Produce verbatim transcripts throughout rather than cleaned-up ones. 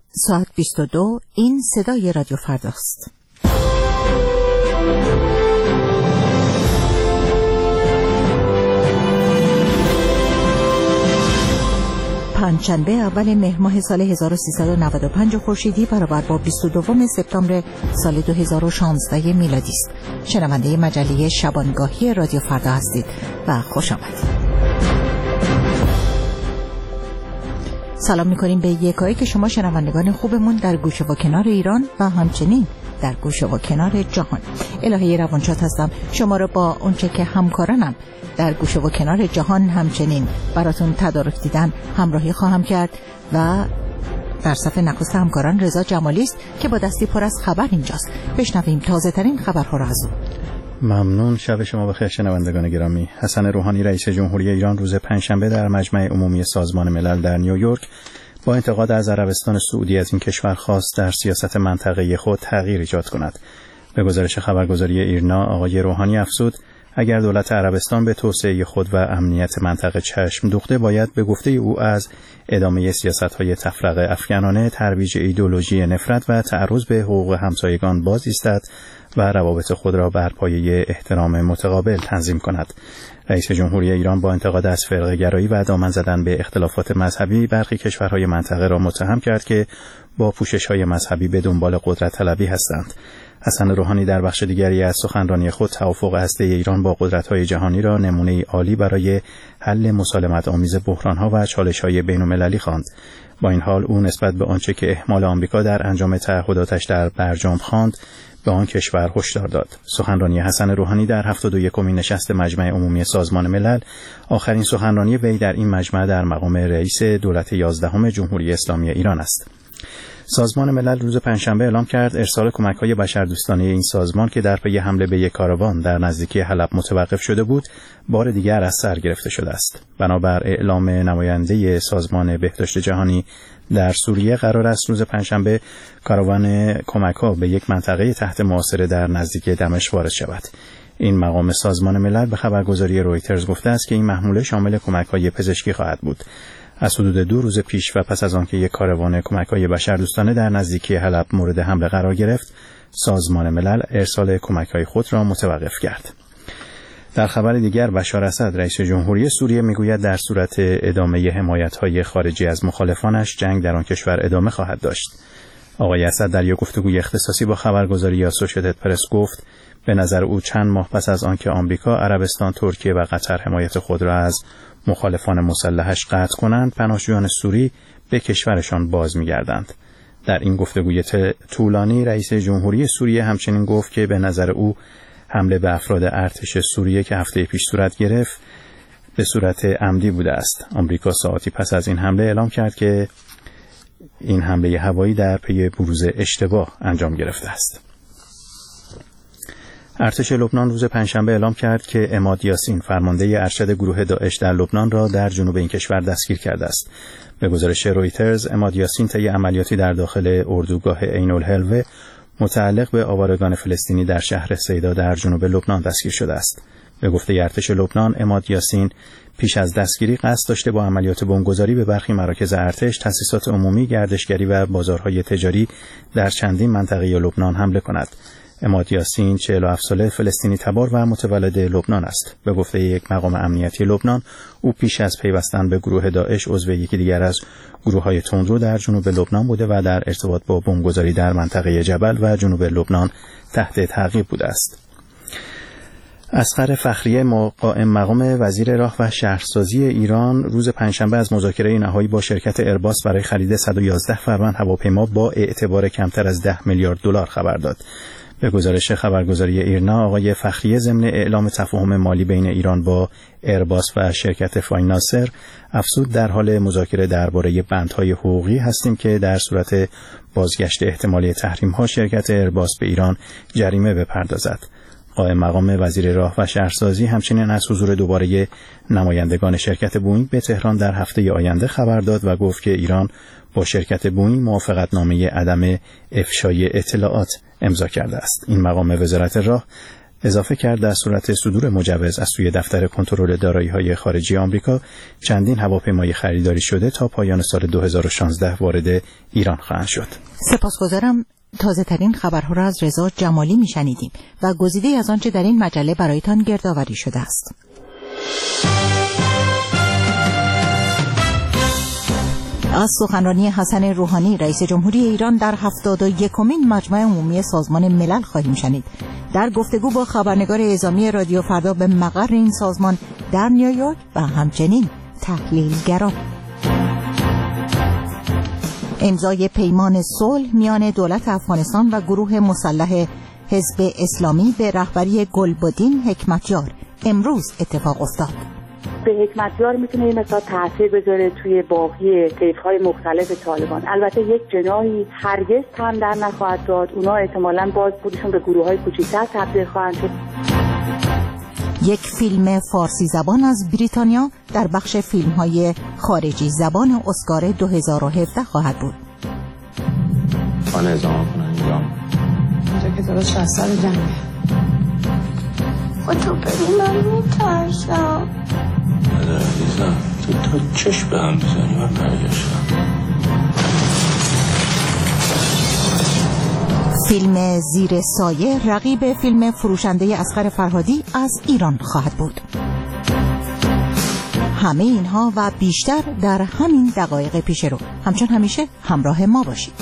ساعت بیست و دو. این صدای رادیو فرداست. پنجشنبه اول مهر ماه سال هزار و سیصد و نود و پنج خورشیدی برابر با بیست و دو سپتامبر سال دو هزار و شانزده میلادی است. شنونده مجله شبانگاهی رادیو فردا هستید و خوش آمدید. سلام می‌کنیم به یکایی که شما شنوندگان خوبمون در گوشه و کنار ایران و همچنین در گوشه و کنار جهان. الهه روانشاد هستم. شما رو با اونچه که همکارانم در گوشه و کنار جهان همچنین براتون تدارک دیدن همراهی خواهم کرد و در صفحه نخست همکاران رضا جمالی است که با دستی پر از خبر اینجاست. بشنویم تازه ترین خبرها را از او. ممنون. شب شما بخیر شنوندگان گرامی. حسن روحانی رئیس جمهوری ایران روز پنجشنبه در مجمع عمومی سازمان ملل در نیویورک با انتقاد از عربستان سعودی از این کشور خواست در سیاست منطقه‌ای خود تغییر ایجاد کند. به گزارش خبرگزاری ایرنا آقای روحانی افزود اگر دولت عربستان به توسعه خود و امنیت منطقه چشم دوخته باید به گفته او از ادامه سیاست‌های تفرقه افکنانه، ترویج ایدئولوژی نفرت و تعرض به حقوق همسایگان باز ایستد و روابط خود را بر پایه احترام متقابل تنظیم کند. رئیس جمهوری ایران با انتقاد از فرقه‌گرایی و دامن زدن به اختلافات مذهبی برخی کشورهای منطقه را متهم کرد که با پوشش‌های مذهبی به دنبال قدرت طلبی هستند. حسن روحانی در بخش دیگری از سخنرانی خود توافق هسته ایران با قدرت‌های جهانی را نمونه‌ای عالی برای حل مسالمت‌آمیز بحران‌ها و چالش‌های بین‌المللی خواند. با این حال او نسبت به آنچه که اهمال آمریکا در انجام تعهداتش در برجام خواند به آن کشور هشدار داد. سخنرانی حسن روحانی در هفتاد و یکمین نشست مجمع عمومی سازمان ملل آخرین سخنرانی وی در این مجمع در مقام رئیس دولت یازدهم جمهوری اسلامی ایران است. سازمان ملل روز پنجشنبه اعلام کرد ارسال کمک‌های بشردوستانه این سازمان که در پی حمله به یک کاروان در نزدیکی حلب متوقف شده بود، بار دیگر از سر گرفته شده است. بنابر اعلام نماینده سازمان بهداشت جهانی در سوریه قرار است روز پنجشنبه کاروان کمک‌ها به یک منطقه تحت محاصره در نزدیک دمشق وارد شود. این مقام سازمان ملل به خبرگزاری رویترز گفته است که این محموله شامل کمک‌های پزشکی خواهد بود. از حدود دو روز پیش و پس از آنکه یک کاروان کمک‌های بشردوستانه در نزدیکی حلب مورد حمله قرار گرفت، سازمان ملل ارسال کمک‌های خود را متوقف کرد. در خبر دیگر بشار اسد رئیس جمهوری سوریه میگوید در صورت ادامه حمایت‌های خارجی از مخالفانش جنگ در آن کشور ادامه خواهد داشت. آقای اسد در یک گفتگوی اختصاصی با خبرگزاری اسوشییتد پرس گفت به نظر او چند ماه پس از آنکه آمریکا، عربستان، ترکیه و قطر حمایت خود را از مخالفان مسلحش قطع کنند، پناهجویان سوری به کشورشان باز می‌گردند. در این گفتگوی طولانی رئیس جمهوری سوریه همچنین گفت که به نظر او حمله به افراد ارتش سوریه که هفته پیش صورت گرفت به صورت عمدی بوده است. آمریکا ساعتی پس از این حمله اعلام کرد که این حمله هوایی در پی بروز اشتباه انجام گرفته است. ارتش لبنان روز پنجشنبه اعلام کرد که عماد یاسین فرمانده ارشد گروه داعش در لبنان را در جنوب این کشور دستگیر کرده است. به گزارش رویترز عماد یاسین طی عملیاتی در داخل اردوگاه عین الحلوه متعلق به آوارگان فلسطینی در شهر سیدا در جنوب لبنان دستگیر شده است. به گفته ارتش لبنان عماد یاسین پیش از دستگیری قصد داشته با عملیات بمبگذاری به برخی مراکز ارتش، تأسیسات عمومی، گردشگری و بازارهای تجاری در چندین منطقه لبنان حمله کند. عماد یاسین چهل و هفت ساله فلسطینی تبار و متولد لبنان است. به گفته یک مقام امنیتی لبنان او پیش از پیوستن به گروه داعش عضو یکی دیگر از گروه‌های تندرو در جنوب لبنان بوده و در ارتباط با بمبگذاری در منطقه جبل و جنوب لبنان تحت تعقیب بوده است. اصغر فخریه قائم مقام وزیر راه و شهرسازی ایران روز پنجشنبه از مذاکره نهایی با شرکت ایرباس برای خرید صد و یازده فروند هواپیما با اعتبار کمتر از ده میلیارد دلار خبر داد. به گزارش خبرگزاری ایرنا آقای فخریه ضمن اعلام تفاهم مالی بین ایران با ایرباس و شرکت فایناسر افزود در حال مذاکره درباره بندهای حقوقی هستیم که در صورت بازگشت احتمالی تحریم‌ها شرکت ایرباس به ایران جریمه بپردازد. قائم مقام وزیر راه و شهرسازی همچنین از حضور دوباره نمایندگان شرکت بوئینگ به تهران در هفته آینده خبر داد و گفت که ایران با شرکت بوئینگ موافقتنامه عدم افشای اطلاعات امضا کرده است. این مقام وزارت راه اضافه کرد در صورت صدور مجوز از سوی دفتر کنترل دارایی‌های خارجی آمریکا چندین هواپیمای خریداری شده تا پایان سال دو هزار و شانزده وارد ایران خواهند شد. سپاسگزارم. تازه ترین خبرها را از رضا جمالی میشنیدیم و گزیده از آنچه در این مجله برایتان گردآوری شده است. از سخنرانی حسن روحانی رئیس جمهوری ایران در هفتاد و یکمین مجمع عمومی سازمان ملل خواهیم شنید. در گفتگو با خبرنگار اعزامی رادیو فردا به مقر این سازمان در نیویورک و همچنین تحلیلگران. امضای پیمان صلح میان دولت افغانستان و گروه مسلح حزب اسلامی به رهبری گلبدین حکمتیار امروز اتفاق افتاد. به حکمتیار میتونه این مثلا تاثیر بذاره توی باقی طیف‌های مختلف طالبان. البته یک جناحی هرگز تن در نخواهد داد. اونا احتمالاً باز خودشون به گروه‌های کوچکتر تبدیل خواهند شد. یک فیلم فارسی زبان از بریتانیا در بخش فیلم‌های خارجی زبان اسکار دو هزار و هفده خواهد بود. خانه ازامه کنن اینجا اینجا که درست شهست سال جنگه. خودتو ببین من میترسم. نداره عزیزم، تو تا چشم به هم بزنی من برگشتم. فیلم زیر سایه رقیب فیلم فروشنده اصغر فرهادی از ایران خواهد بود. همه اینها و بیشتر در همین دقایق پیش رو. همچون همیشه همراه ما باشید.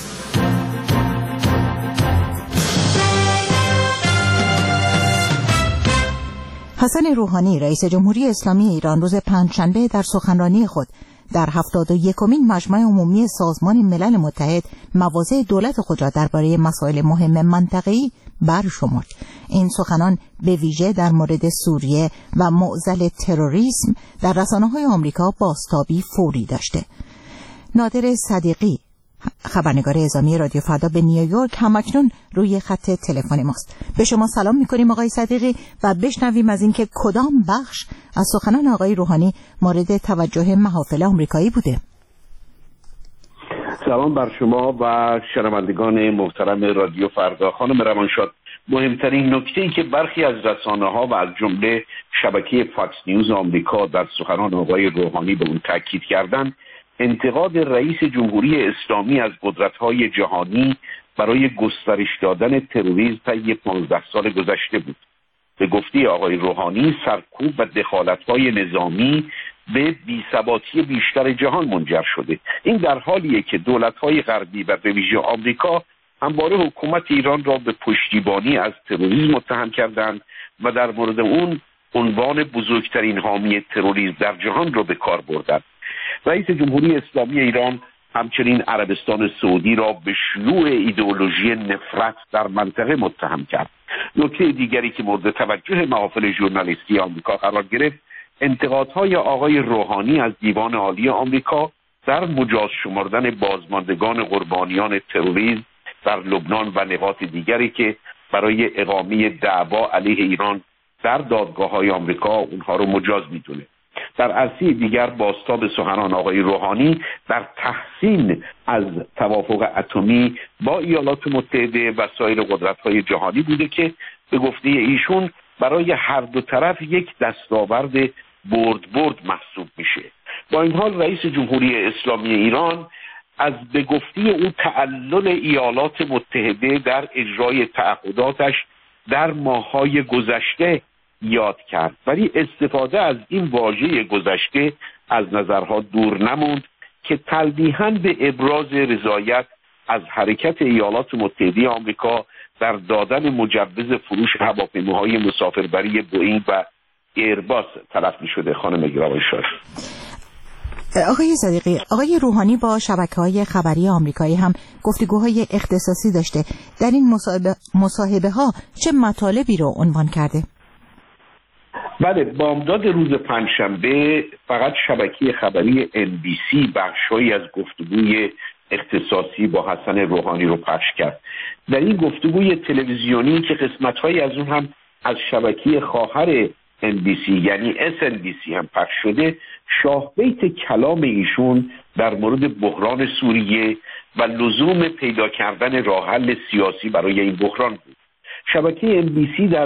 حسن روحانی رئیس جمهوری اسلامی ایران روز پنجشنبه در سخنرانی خود در هفتاد و یکمین مجمع عمومی سازمان ملل متحد مواضع دولت خود را درباره مسائل مهم منطقه‌ای برشمرد. این سخنان به ویژه در مورد سوریه و معضل تروریسم در رسانه‌های آمریکا بازتابی فوری داشته. نادر صدیقی خبرنگار اعزامی رادیو فردا به نیویورک همکنون روی خط تلفن ماست. به شما سلام می‌کنیم آقای صدیقی و بشنویم از اینکه کدام بخش از سخنان آقای روحانی مورد توجه محافل آمریکایی بوده. سلام بر شما و شنوندگان محترم رادیو فردا. خانم روانشاد، مهمترین نکته‌ای که برخی از رسانه‌ها و از جمله شبکه فاکس نیوز آمریکا در سخنان آقای روحانی به اون تاکید کردند، انتقاد رئیس جمهوری اسلامی از قدرت‌های جهانی برای گسترش دادن تروریسم طی پانزده سال گذشته بود. به گفته آقای روحانی، سرکوب و دخالت‌های نظامی به بی‌ثباتی بیشتر جهان منجر شده. این در حالیه که دولت‌های غربی و به ویژه آمریکا همواره حکومت ایران را به پشتیبانی از تروریسم متهم کردند و در مورد اون عنوان بزرگترین حامی تروریسم در جهان را به کار بردند. رئیس جمهوری اسلامی ایران همچنین عربستان سعودی را به شیوع ایدئولوژی نفرت در منطقه متهم کرد. نکته دیگری که مورد توجه محافل ژورنالیستی آمریکا قرار گرفت، انتقادهای آقای روحانی از دیوان عالی آمریکا در مجاز شمردن بازماندگان قربانیان تروریسم در لبنان و نقاط دیگری که برای اقامه دعوا علیه ایران در دادگاه‌های آمریکا اونها رو مجاز می‌دونه. در عرصه دیگر بازتاب سخنان آقای روحانی در تحسین از توافق اتمی با ایالات متحده و سایر قدرت‌های جهانی بوده که به گفته ایشون برای هر دو طرف یک دستاورد برد برد محسوب میشه. با این حال رئیس جمهوری اسلامی ایران از به گفته او تعلل ایالات متحده در اجرای تعهداتش در ماه‌های گذشته یاد کرد، ولی استفاده از این واژه گذشته از نظرها دور نموند که تلویحاً به ابراز رضایت از حرکت ایالات متحده آمریکا در دادن مجوز فروش هواپیماهای مسافربری بوئینگ و ایرباس تلقی شده. خانم گرامی‌شاد، آقای صدیقی، آقای روحانی با شبکه‌های خبری آمریکایی هم گفتگوهای اختصاصی داشته. در این مصاحبه مصاحبه ها چه مطالبی رو عنوان کرده؟ بله، بامداد روز پنجشنبه فقط شبکه خبری ان بی سی بخشی از گفتگوی اختصاصی با حسن روحانی رو پخش کرد. در این گفتگوی تلویزیونی که قسمت‌هایی از اون هم از شبکه خواهر ان بی سی یعنی اس ان بی سی هم پخش شده، شاهبیت کلام ایشون در مورد بحران سوریه و لزوم پیدا کردن راه حل سیاسی برای این بحران بود. شبکه ان بی سی در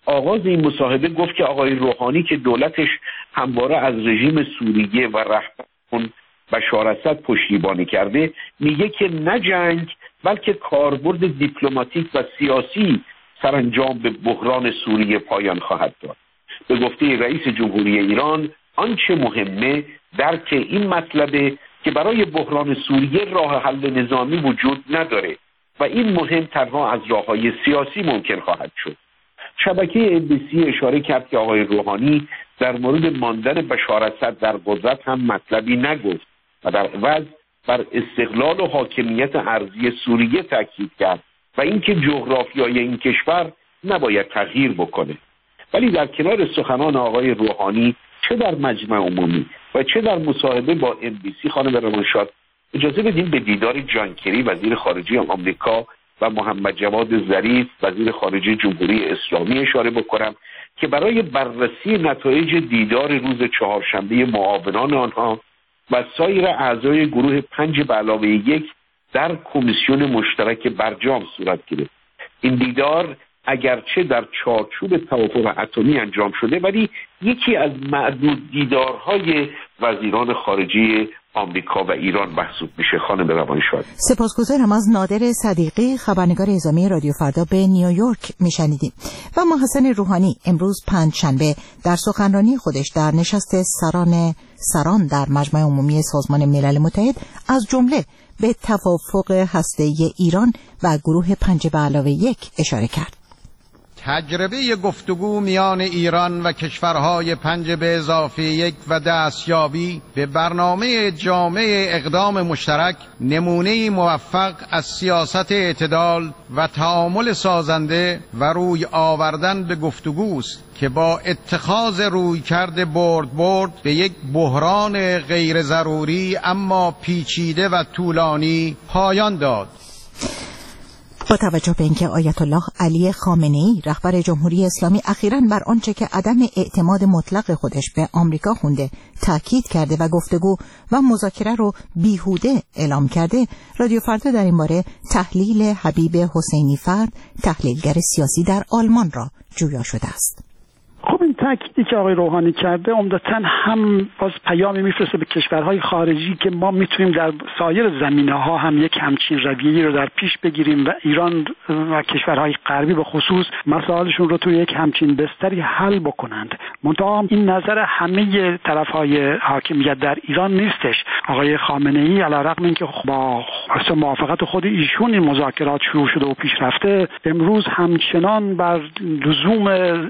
آغاز این مصاحبه گفت که آقای روحانی که دولتش همواره از رژیم سوریه و رهبر بشار اسد پشتیبانی کرده، میگه که نه جنگ بلکه کاربرد دیپلماتیک و سیاسی سرانجام به بحران سوریه پایان خواهد داد. به گفته رئیس جمهوری ایران آنچه مهمه درک این مطلبه که برای بحران سوریه راه حل نظامی وجود نداره و این مهم تنها از راه‌های سیاسی ممکن خواهد شد. شبکه ام بی سی اشاره کرد که آقای روحانی در مورد ماندن بشار اسد در قدرت هم مطلبی نگفت و در عوض بر استقلال و حاکمیت ارضی سوریه تاکید کرد و اینکه جغرافیای این کشور نباید تغییر بکنه. ولی در کنار سخنان آقای روحانی چه در مجمع عمومی و چه در مصاحبه با ام بی سی خانم روانشاد اجازه بدیم به دیدار جان کری وزیر خارجه آمریکا و محمد جواد ظریف وزیر خارجه جمهوری اسلامی اشاره بکنم که برای بررسی نتایج دیدار روز چهارشنبه معاونان آنها و سایر اعضای گروه پنج به علاوه یک در کمیسیون مشترک برجام صورت گرفت. این دیدار اگرچه در چارچوب توافق اتمی انجام شده ولی یکی از معدود دیدارهای وزیران خارجه آمریکا و ایران محسوب میشه. خانم روانشاد، سپاسگزارم. از نادر صدیقی خبرنگار اعزامی رادیو فردا به نیویورک میشنیدیم. و ما حسن روحانی امروز پنجشنبه در سخنرانی خودش در نشست سران سران در مجمع عمومی سازمان ملل متحد از جمله به توافق هسته‌ای ایران و گروه پنج به علاوه یک اشاره کرد. تجربه گفتگو میان ایران و کشورهای پنج به اضافه یک و دستیابی به برنامه جامع اقدام مشترک نمونه موفق از سیاست اعتدال و تعامل سازنده و روی آوردن به گفتگوست که با اتخاذ رویکرد برد برد به یک بحران غیر ضروری اما پیچیده و طولانی پایان داد. با توجه به اینکه آیت الله علی خامنه‌ای رهبر جمهوری اسلامی اخیراً بر آنچه که عدم اعتماد مطلق خودش به آمریکا خونده تاکید کرده و گفتگو و مذاکره رو بیهوده اعلام کرده، رادیو فردا در این باره تحلیل حبیب حسینی فرد، تحلیلگر سیاسی در آلمان را جویا شده است. خب این تأکیدی که آقای روحانی کرده عمدتاً هم باز پیامی میفرسته به کشورهای خارجی که ما میتونیم در سایر زمینه‌ها هم یک همچین رویه‌ای رو در پیش بگیریم و ایران و کشورهای غربی به خصوص مسائلشون رو توی یک همچین بستری حل بکنند. منتها این نظر همه طرف‌های حاکمیت در ایران نیستش. آقای خامنه‌ای علیرغم اینکه با موافقت خود ایشون این مذاکرات شروع شده و پیش رفته، امروز همچنان بر لزوم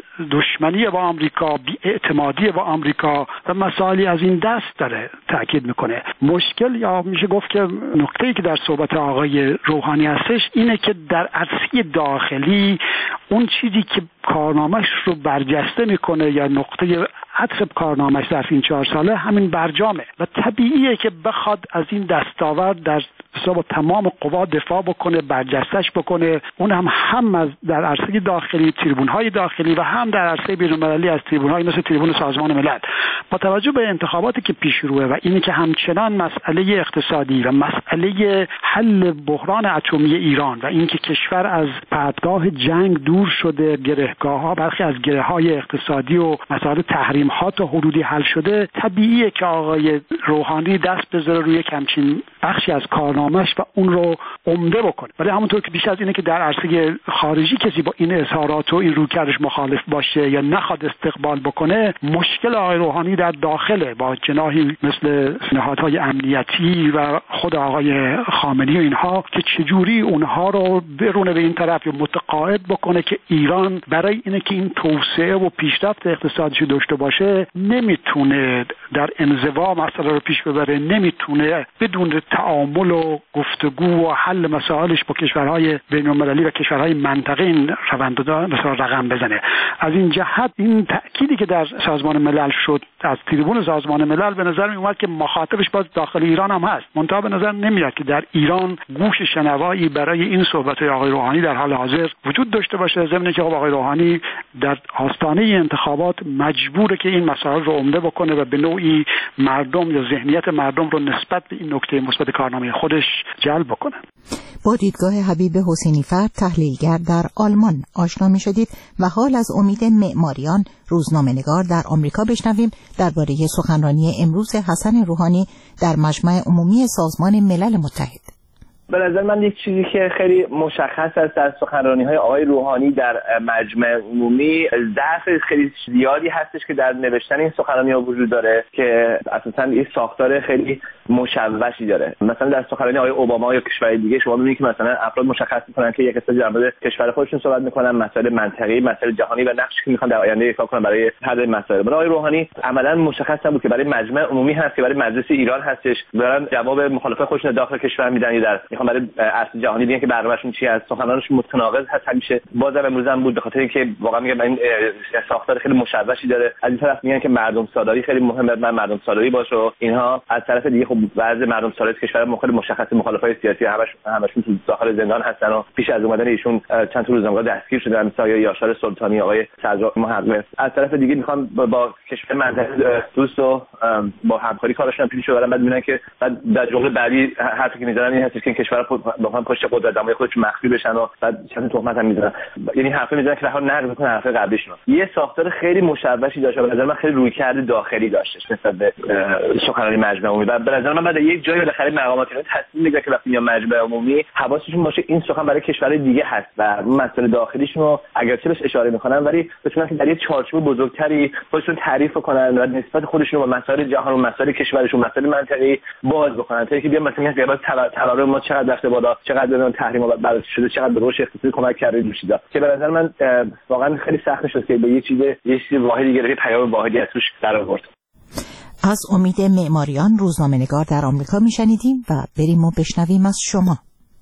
دشمنی با آمریکا، بی‌اعتمادی با آمریکا و مسائلی از این دست داره تاکید میکنه. مشکل یا میشه گفت که نکته‌ای که در صحبت آقای روحانی هستش اینه که در عرصه داخلی اون چیزی که کارنامه‌اش رو برجسته میکنه یا نقطه عطف کارنامه‌اش در این چهار ساله همین برجامه و طبیعیه که بخواد از این دستاورد در با تمام قوا دفاع بکنه، برجستش بکنه. اون هم هم از در عرصه داخلی تریبون‌های داخلی و هم در عرصه بیرون‌المللی از تریبون‌های مثل تریبون سازمان ملل. با توجه به انتخاباتی که پیش روه و اینی که همچنان مسئله اقتصادی و مسئله حل بحران اتمی ایران و اینکه کشور از پرتگاه جنگ دور شده، گرهگاه‌ها برخی از گره‌های اقتصادی و مسائل تحریم‌ها تا حدودی حل شده، طبیعیه که آقای روحانی دست بذاره روی همچین بخشی از کارنامه‌اش و اون رو عمده بکنه. ولی همونطور که بیش از اینه که در عرصه خارجی کسی با این اظهارات و این رویکردش مخالف باشه یا نخواد استقبال بکنه، مشکل آقای روحانی در داخله با جناحی مثل نهادهای امنیتی و خود آقای خامنه‌ای و اینها که چجوری اونها رو برونه به این طرف یا متقاعد بکنه که ایران برای اینه که این توسعه و پیشرفت اقتصادیش داشته باشه نمیتونه در انزوا مسئله رو پیش ببره، نمیتونه بدون تعامل و گفتگو و حل مسائلش با کشورهای بین‌المللی و کشورهای منطقه این روند رو رقم بزنه. از این جهت این تأکیدی که در سازمان ملل شد از تریبون سازمان ملل به نظر می اومد که مخاطبش باز داخل ایران هم هست، منتها به نظر نمیاد که در ایران گوش شنوایی برای این صحبت‌های آقای روحانی در حال حاضر وجود داشته باشه، ضمن که آقای روحانی در آستانه انتخابات مجبوره که این مسائل رو عمده بکنه و به نوعی مردم یا ذهنیت مردم رو نسبت به این نکته مثبت کارنامه خودش جلب بکنه. با دیدگاه حبیب حسینی فرد تحلیلگر در آلمان آشنا می شدید و حال از امید معماریان روزنامه‌نگار در آمریکا بشنویم درباره سخنرانی امروز حسن روحانی در مجمع عمومی سازمان ملل متحد. به نظر من یک چیزی که خیلی مشخص است در سخنرانی‌های آقای روحانی در مجمع عمومی، ضعف خیلی زیادی هستش که در نوشتن این سخنرانی‌ها وجود داره که اساساً یک ساختار خیلی مشوشی داره. مثلا در سخنرانی آقای اوباما یا کشور دیگه شما می‌بینید که مثلا افراد مشخص می‌کنن که یک اصطلاح در مورد کشور خودشون صحبت می‌کنن، مسائل منطقه‌ای، مسائل جهانی و نقشی که می‌خوان در آینده ایفا کنن برای حل مسائل. برای آقای روحانی عملاً مشخص بود که برای مجمع عمومی هست که برای مجلس ایران هستش، دارن جواب مخالفان خودشون داخل کشور میدن یا در میخوام برای اصل جهانی دیگه که برنامه‌شون چی هست. سخنرانشون متناقض هست همیشه. بازم امروز هم بود به خاطر اینکه واقعا میگم این ساختار خیلی مشوشی داره. از این طرف میگن که مردم سالاری خیلی مهمه، من مردم سالاری باشه. اینها از طرف دیگه خب بعضی مردم سالاری کشور مخالف مشخص مخالفای سیاسی همش همشون تو داخل زندان هستن و پیش از اومدن ایشون چند تا روزنامه دستگیر شدن، مثلا یاشار سلطانی، آقای سجاد محقق. از طرف دیگه میخوان با, با کشور منطقه دوست و با همکاری کارشون پیش ببرن. بعد میبینن که بعد در جمله بعدی حرفی که میزنن این هست که کشور با هم پشت قدرت دمای خودشون مخفی بشن و بعد چند تهمت هم میزنن. یعنی حرفی میزنن که رها نقد میکنن حرف قبلیشون. یه ساختار خیلی مشوشی داشت و به نظر من خیلی رویکرد داخلی داشتش نسبت به سخنرانی مجمع عمومی. بعد به نظر من بعد یک جایی بالاخره مقامات ایران تصمیم میگیره که وقتی میان مجمع عمومی حواسشون باشه این سخن برای کشورهای دیگه هست و مسائل داخلیشون رو اگرچه بهش اشاره میکنن ولی بتونن که در یک چارچوب بزرگتری خودشون تعریف کنن و نسبت خودشون با مسائل جهان و مسائل کشورشون مسائل منطقه‌ای باز بکنن تا اینکه بیان مثلا میگن بعد تورم ما چقدر رفته بالا، چقدر اون تحریم بررسی شده، چقدر به رشد اقتصادی کمک کرده میشه که به نظر من واقعا خیلی سخت شد که به یه چیز یه چیز واحدی گرفت، پیام واحدی از توش در آورد. از امید معماریان روزنامه‌نگار در آمریکا میشنیدیم و بریم و بشنویم از شما.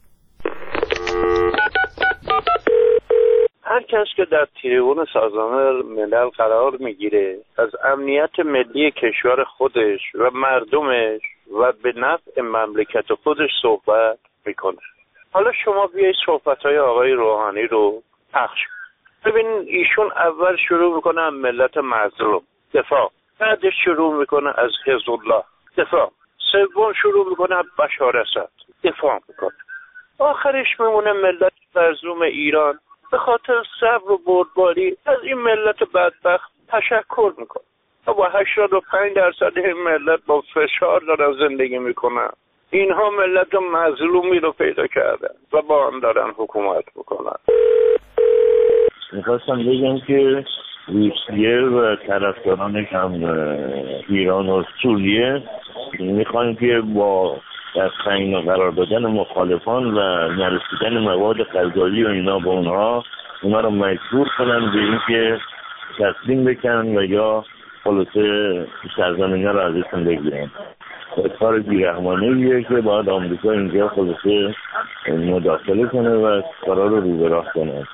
هر کس که در تریبون سازمان ملل قرار میگیره از امنیت ملی کشور خودش و مردمش و به نفع مملکت خودش صحبت میکنه. حالا شما بیایید صحبت‌های آقای روحانی رو پخش ببینید. ایشون اول شروع میکنه از ملت مظلوم دفاع، بعدش شروع میکنه از حزب الله دفاع، سوم شروع میکنه از بشار اسد دفاع میکنه، آخرش میمونه ملت مظلوم ایران به خاطر صبر و بردباری از این ملت بدبخت تشکر میکنه. با هشتاد و پنج درصد این ملت با فشار دارن زندگی میکنن. اینها ملت مظلومی رو پیدا کردن و با هم دارن حکومت میکنن. میخواستم بگم که روسیه و طرفدارانش هم ایران و سوریه میخوان که با در خنگ قرار دادن مخالفان و نرسیدن مواد غذایی و اینا به اونها اونا رو مجبور کنن به اینکه تسلیم بکنن و یا خلاصه سرزمینه رو ازشون بگیرن. کار بیرحمانه‌ایه که باید آمریکا اینجا خلاصه مداخله کنه و کارا رو رو به راه کنه.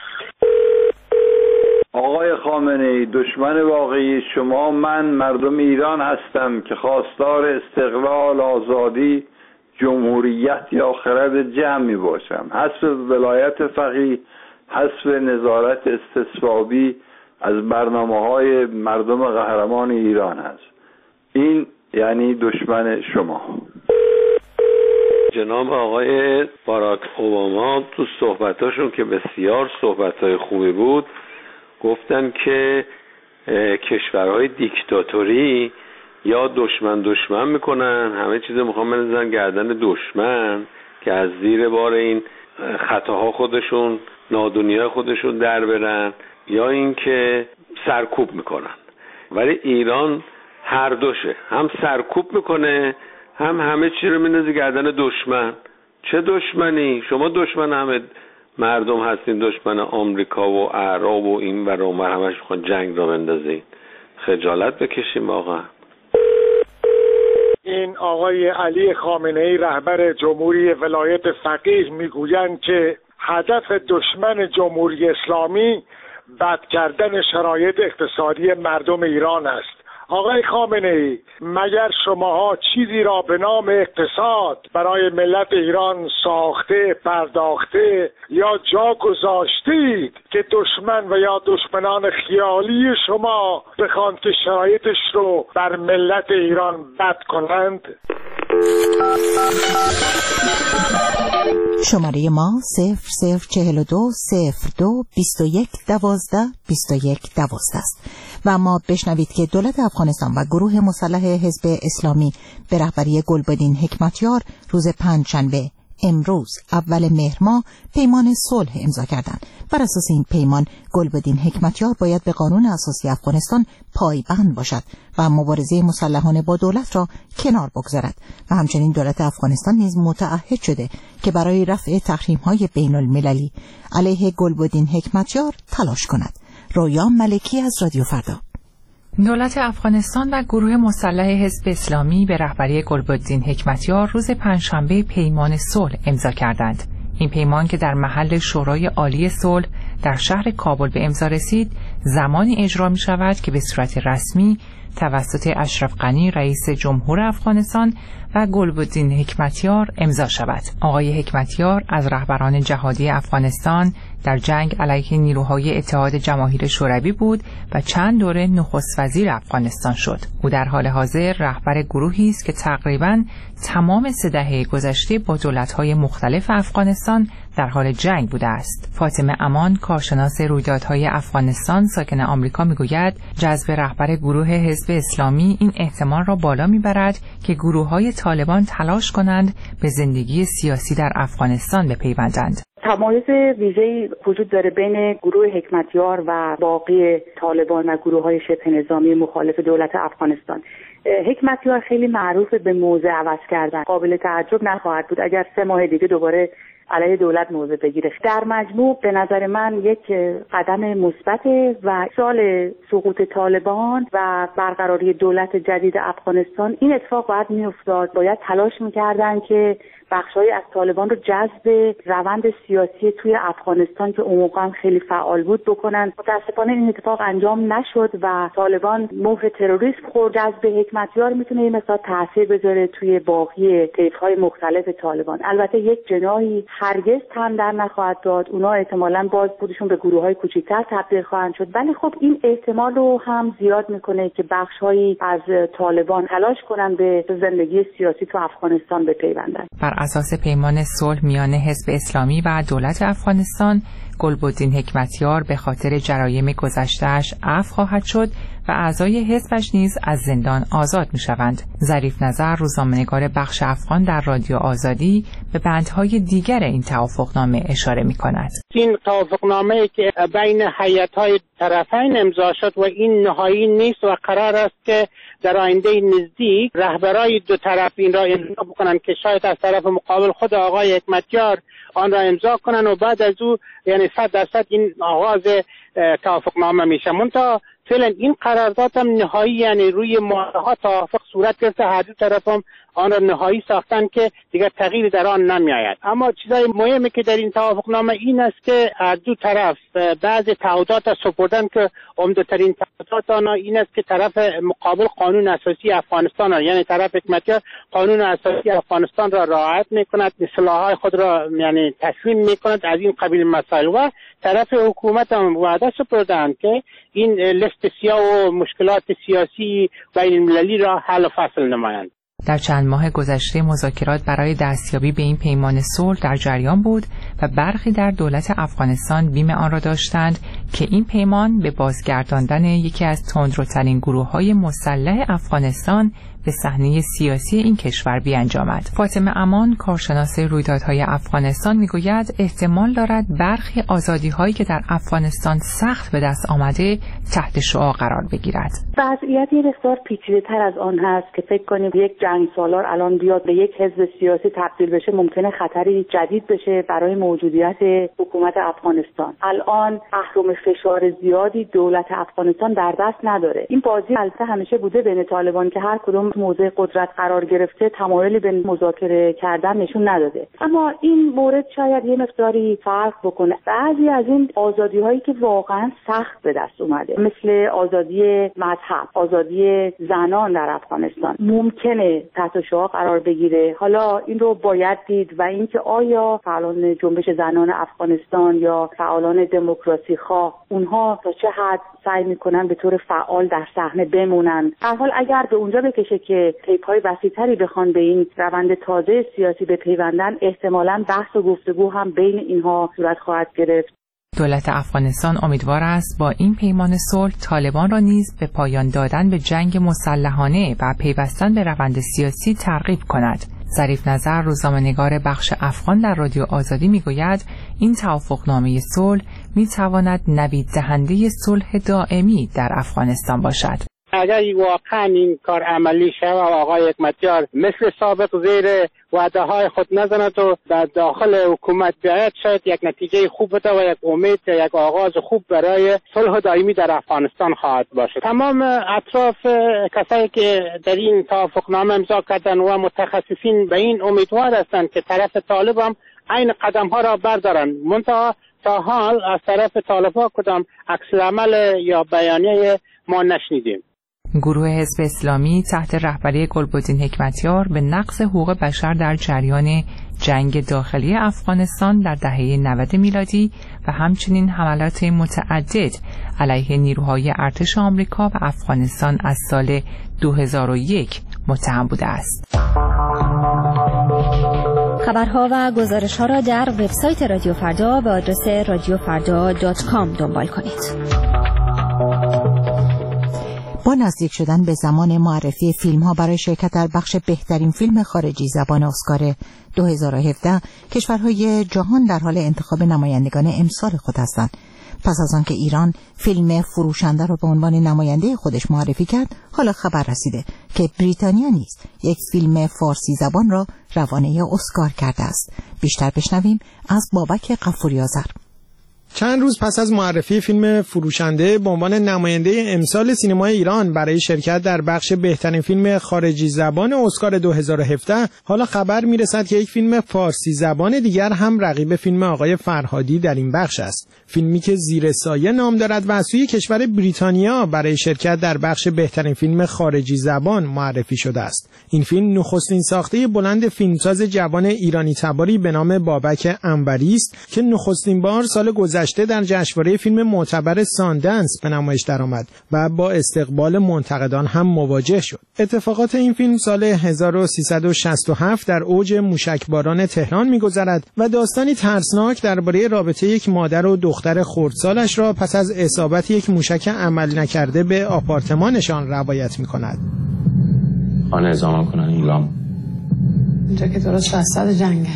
آقای خامنه‌ای، دشمن واقعی شما من مردم ایران هستم که خواستار استقلال، آزادی، جمهوریت یا خرد جمعی باشم. حسب ولایت فقیه، حسب نظارت استصوابی از برنامه‌های مردم قهرمان ایران هست. این یعنی دشمن شما. جناب آقای باراک اوباما تو صحبتاشون که بسیار صحبتای خوبی بود گفتن که کشورهای دیکتاتوری یا دشمن دشمن میکنن، همه چیز میخوان بندازن گردن دشمن که از زیر بار این خطاها خودشون نادونیای خودشون در برن، یا اینکه سرکوب میکنن. ولی ایران هر دوشه، هم سرکوب میکنه هم همه چی رو میندازه گردن دشمن. چه دشمنی؟ شما دشمن همه مردم هستین، دشمن آمریکا و اعراب و این و اون همش میخوان جنگ رو بندازین. خجالت بکشیم واقعا. این آقای علی خامنه‌ای رهبر جمهوری ولایت فقیه میگویند که هدف دشمن جمهوری اسلامی بد کردن شرایط اقتصادی مردم ایران است. آقای خامنه‌ای، مگر شماها چیزی را به نام اقتصاد برای ملت ایران ساخته، پرداخته یا جا گذاشتید که دشمن و یا دشمنان خیالی شما بخوان که شرایطش رو بر ملت ایران بد کنند؟ شماره ما صفر صفر چهل و دو صفر دو بیست و یک دوازده بیست و یک دوازده است و ما بشنوید که دولت افغانستان و گروه مسلح حزب اسلامی به رهبری گلبدین حکمتیار روز پنجشنبه امروز اول مهر ماه پیمان صلح امضا کردند. بر اساس این پیمان گلبدین حکمتیار باید به قانون اساسی افغانستان پایبند باشد و مبارزه مسلحانه با دولت را کنار بگذارد و همچنین دولت افغانستان نیز متعهد شده که برای رفع تحریم‌های بین‌المللی علیه گلبدین حکمتیار تلاش کند. رویا ملکی از رادیو فردا. دولت افغانستان و گروه مسلح حزب اسلامی به رهبری گلبدین حکمتیار روز پنجشنبه پیمان صلح امضا کردند. این پیمان که در محل شورای عالی صلح در شهر کابل به امضا رسید، زمانی اجرا می شود که به صورت رسمی توسط اشرف غنی رئیس جمهور افغانستان و گلبدین حکمتیار امضا شود. آقای حکمتیار از رهبران جهادی افغانستان در جنگ علیه نیروهای اتحاد جماهیر شوروی بود و چند دوره نخست وزیر افغانستان شد. او در حال حاضر رهبر گروهی است که تقریباً تمام سه دهه گذشته با دولت‌های مختلف افغانستان در حال جنگ بوده است. فاطمه امان، کارشناس رویدادهای افغانستان ساکن آمریکا، میگوید جذب رهبر گروه حزب اسلامی این احتمال را بالا میبرد که گروه‌های طالبان تلاش کنند به زندگی سیاسی در افغانستان بپیوندند. تمایز ویژه‌ای وجود داره بین گروه حکمتیار و باقی طالبان و گروه‌های شبه نظامی مخالف دولت افغانستان. حکمتیار خیلی معروف به موضع عوض کردن. قابل تعجب نخواهد بود اگر سه ماه دیگه دوباره علیه دولت موضع بگیره. در مجموع به نظر من یک قدم مثبت و سال سقوط طالبان و برقراری دولت جدید افغانستان این اتفاق باید میافتاد. باید تلاش میکردن که بخشای از طالبان رو جذب روند سیاسی توی افغانستان که اون موقع هم خیلی فعال بود بکنن. متاسفانه این اتفاق انجام نشد و طالبان مهر تروریسم خورد. جذب حکمتیار میتونه این مثلا تاثیر بذاره توی باقی طیف‌های مختلف طالبان. البته یک جناحی هرگز تن در نخواهد داد. اونا احتمالاً باز خودشون به گروه‌های کوچکتر تبدیل خواهند شد، ولی خب این احتمال رو هم زیاد میکنه که بخش‌هایی از طالبان تلاش کنن به زندگی سیاسی تو افغانستان بپیوندن. بر اساس پیمان صلح میان حزب اسلامی و دولت افغانستان، گلبدین حکمتیار به خاطر جرایم گذشته‌اش عفو خواهد شد و اعضای حزبش نیز از زندان آزاد می‌شوند. ظریف نظر، روزنامه‌نگار بخش افغان در رادیو آزادی، به بندهای دیگر این توافقنامه اشاره می‌کند. این توافقنامه‌ای که بین هیئت‌های طرفین امضا شد و این نهایی نیست و قرار است که در آینده نزدیک رهبرای دو طرف این را امضا بکنند که شاید از طرف مقابل خود آقای حکمتیار آن را امضا کنند و بعد از او یعنی صد درصد این آغاز توافقنامه میشه. منتها فعلا این قرارداد هم نهایی یعنی روی ماده توافق صورت گرفته، هر دو طرف هم آن را نهایی ساختن که دیگر تغییر در آن نمیآید. اما چیزای مهمی که در این توافقنامه این است که هر دو طرف بعضی تعهدات سپردن که عمده‌ترین تعهدات آنها این است که طرف مقابل قانون اساسی افغانستان را یعنی طرف حکمتیار قانون اساسی افغانستان را رعایت میکند، اصلاحات خود را یعنی تسلیم میکند از این قبیل مسائل، و طرف حکومت هم وعده سپردند که این لیست سیاه و مشکلات سیاسی بین المللی را حل و فصل نمایند. در چند ماه گذشته مذاکرات برای دستیابی به این پیمان صلح در جریان بود و برخی در دولت افغانستان بیم آن را داشتند که این پیمان به بازگرداندن یکی از تندروترین گروه‌های مسلح افغانستان به صحنه سیاسی این کشور بیانجامد. فاطمه امان، کارشناس رویدادهای افغانستان، میگوید احتمال دارد برخی آزادی‌هایی که در افغانستان سخت به دست آمده تحت شعاع قرار بگیرد. وضعیت یه بسیار پیچیده‌تر از آن هست که فکر کنیم یک جنگ سالار الان بیاد به یک حزب سیاسی تبدیل بشه ممکنه خطری جدید بشه برای موجودیت حکومت افغانستان. الان اهرم فشار زیادی دولت افغانستان در دست نداره. این بازی البته همیشه بوده بین طالبان که هر کدوم موضع قدرت قرار گرفته تمایلی به مذاکره کردن نشون نداده، اما این مورد شاید یه مقداری فرق بکنه. بعضی از این آزادی هایی که واقعا سخت به دست اومده مثل آزادی مذهب، آزادی زنان در افغانستان ممکنه تحت شعاع قرار بگیره. حالا این رو باید دید و اینکه آیا فعالان جنبش زنان افغانستان یا فعالان دموکراسی خواه اونها تا چه حد سعی میکنن به طور فعال در صحنه بمونن. در حال اگر به اونجا بکشه که تیپ‌های وسیع‌تری بخوان به این روند تازه سیاسی بپیوندن، احتمالاً بحث و گفتگو هم بین اینها صورت خواهد گرفت. دولت افغانستان امیدوار است با این پیمان صلح طالبان را نیز به پایان دادن به جنگ مسلحانه و پیوستن به روند سیاسی ترغیب کند. ظریف نظر، روزنامه‌نگار بخش افغان در رادیو آزادی میگوید این توافقنامه صلح میتواند نوید دهنده صلح دائمی در افغانستان باشد. اگر واقعا این کار عملی شود و آقای حکمتیار مثل سابق زیر وعده های خود نزند و در داخل حکومت بیاید، شاید یک نتیجه خوب بده و یک امید، یک آغاز خوب برای صلح دائمی در افغانستان خواهد باشد. تمام اطراف کسایی که در این توافقنامه امضا کردن و متخصصین به این امیدوار هستند که طرف طالب هم این قدم ها را بردارند. منتها تا حال از طرف طالب ها کدام عکس العمل یا بیانیه ما نشنیدیم. گروه حزب اسلامی تحت رهبری گلبدین حکمتیار به نقض حقوق بشر در جریان جنگ داخلی افغانستان در دهه نود میلادی و همچنین حملات متعدد علیه نیروهای ارتش آمریکا و افغانستان از سال دو هزار و یک متهم بوده است. خبرها و گزارش‌ها را در وبسایت رادیو فردا به آدرس رادیو فردا دات کام دنبال کنید. با نزدیک شدن به زمان معرفی فیلم‌ها برای شرکت در بخش بهترین فیلم خارجی زبان اسکار دو هزار و هفده، کشورهای جهان در حال انتخاب نمایندگان امسال خود هستند. پس از آنکه ایران فیلم فروشنده را به عنوان نماینده خودش معرفی کرد، حالا خبر رسیده که بریتانیا نیز یک فیلم فارسی زبان را روانه اسکار کرده است. بیشتر بشنویم از بابک غفوری آذر. چند روز پس از معرفی فیلم فروشنده به عنوان نماینده امسال سینمای ایران برای شرکت در بخش بهترین فیلم خارجی زبان اسکار دو هزار و هفده، حالا خبر میرسد که یک فیلم فارسی زبان دیگر هم رقیب فیلم آقای فرهادی در این بخش است. فیلمی که زیر سایه نام دارد و از سوی کشور بریتانیا برای شرکت در بخش بهترین فیلم خارجی زبان معرفی شده است. این فیلم نخستین ساخته بلند فیلمساز جوان ایرانی تباری به نام بابک انوری است که نخستین بار سال گذشته در جشنواره فیلم معتبر ساندنس به نمایش درآمد و با استقبال منتقدان هم مواجه شد. اتفاقات این فیلم سال هزار و سیصد و شصت و هفت در اوج موشکباران تهران می‌گذرد و داستانی ترسناک درباره رابطه یک مادر و دختر خردسالش را پس از اصابت یک موشک عمل نکرده به آپارتمانشان روایت می‌کند. آن اعزام کنن ایلام اینجا که درست وسط جنگه.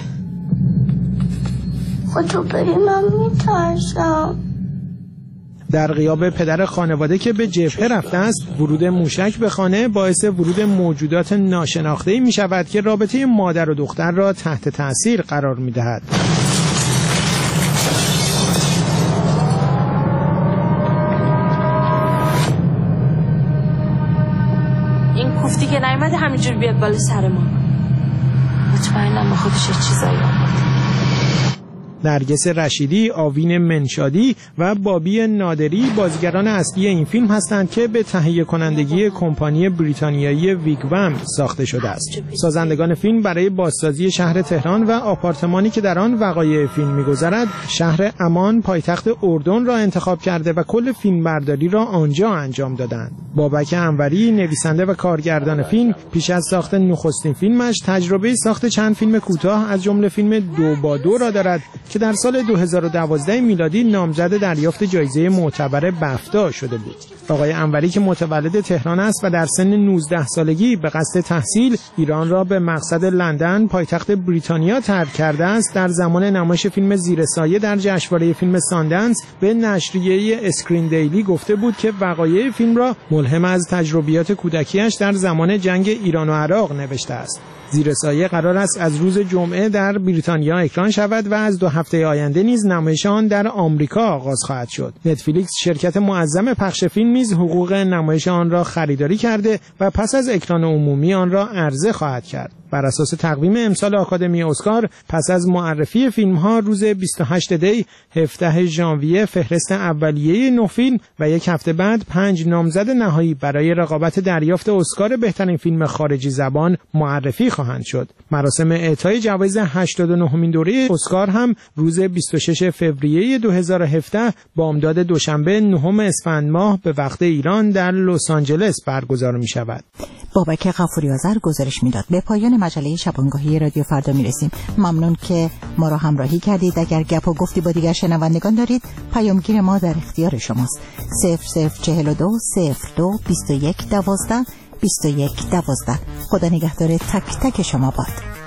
خودتو بری من میترسم. در غیاب پدر خانواده که به جبهه رفته است، ورود موشک به خانه باعث ورود موجودات ناشناخته‌ای می شود که رابطه مادر و دختر را تحت تأثیر قرار می دهد. این کوفتی که نیامده همینجور بیاد بالا سر ما. مطمئنم با خودش چیزایی آورده. نرگس رشیدی، آوین منشادی و بابی نادری بازیگران اصلی این فیلم هستند که به تهیه کنندگی کمپانی بریتانیایی ویگوام ساخته شده است. سازندگان فیلم برای بازسازی شهر تهران و آپارتمانی که در آن وقایع فیلم می‌گذرد، شهر امان پایتخت اردن را انتخاب کرده و کل فیلمبرداری را آنجا انجام دادند. بابک انوری، نویسنده و کارگردان فیلم، پیش از ساخت نخستین فیلمش تجربه ساخت چند فیلم کوتاه از جمله فیلم دو با دو را دارد که در سال دو هزار و دوازده میلادی نامزد دریافت جایزه معتبر بفتا شده بود. آقای انوری که متولد تهران است و در سن نوزده سالگی به قصد تحصیل ایران را به مقصد لندن پایتخت بریتانیا ترک کرده است، در زمان نمایش فیلم زیر سایه در جشنواره فیلم ساندنس به نشریه اسکرین دیلی گفته بود که وقایع فیلم را ملهم از تجربیات کودکیش در زمان جنگ ایران و عراق نوشته است. زیر سایه قرار است از روز جمعه در بریتانیا اکران شود و از دو هفته آینده نیز نمایش آن در آمریکا آغاز خواهد شد. نتفلیکس، شرکت معظم پخش فیلم، نیز حقوق نمایش آن را خریداری کرده و پس از اکران عمومی آن را عرضه خواهد کرد. بر اساس تقویم امسال آکادمی اسکار، پس از معرفی فیلم‌ها روز بیست و هشتم دی، هفدهم ژانویه فهرست اولیه نه فیلم و یک هفته بعد پنج نامزد نهایی برای رقابت دریافت اسکار بهترین فیلم خارجی زبان معرفی خواهد خواهند شد. مراسم اعطای جوایز هشتاد و نهمین دوره اسکار هم روز بیست و شش فوریه دو هزار و هفده بامداد دوشنبه نهم اسفند ماه به وقت ایران در لس آنجلس برگزار می شود. بابک غفوری آذر گزارش میداد. به پایان مجله شبانگاهی رادیو فردا میرسیم. ممنون که ما را همراهی کردید. اگر گپ و گفتی با دیگر شنوندگان دارید، پیامگیر ما در اختیار شماست. صفر صفر چهل و دو صفر دو بیست و یک دوازده بیست و یک دوازده. خدا نگهدار تک تک شما باد.